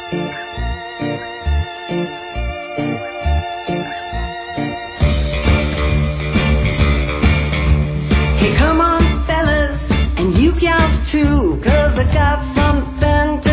Hey, come on, fellas, and you gals too, 'cause I got something to